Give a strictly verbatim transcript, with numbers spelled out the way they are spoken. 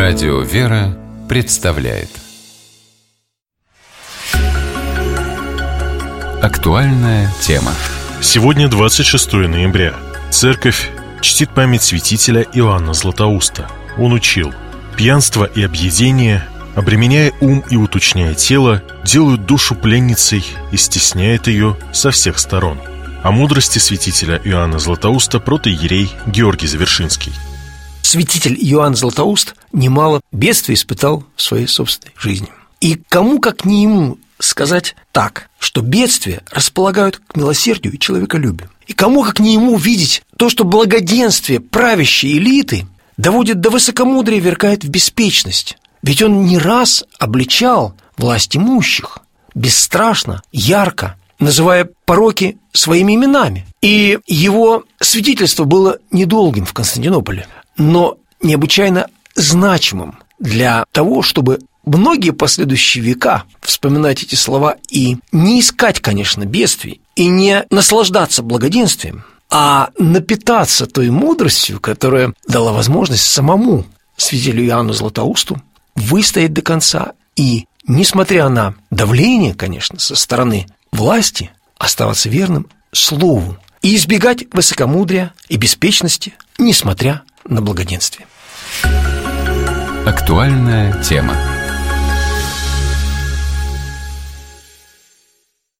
Радио «Вера» представляет актуальная тема. Сегодня двадцать шестое ноября. Церковь чтит память святителя Иоанна Златоуста. Он учил: пьянство и объедение, обременяя ум и уточняя тело, делают душу пленницей и стесняют ее со всех сторон. О мудрости святителя Иоанна Златоуста протоиерей Георгий Завершинский. Святитель Иоанн Златоуст немало бедствий испытал в своей собственной жизни. И кому, как не ему, сказать так, что бедствия располагают к милосердию и человеколюбию. И кому, как не ему, видеть то, что благоденствие правящей элиты доводит до высокомудрия и вергает в беспечность. Ведь он не раз обличал власть имущих, бесстрашно, ярко, называя пороки своими именами. И его свидетельство было недолгим в Константинополе, но необычайно значимым для того, чтобы многие последующие века вспоминать эти слова и не искать, конечно, бедствий, и не наслаждаться благоденствием, а напитаться той мудростью, которая дала возможность самому святителю Иоанну Златоусту выстоять до конца и, несмотря на давление, конечно, со стороны власти, оставаться верным слову и избегать высокомудрия и беспечности, несмотря на благоденствие. Актуальная тема.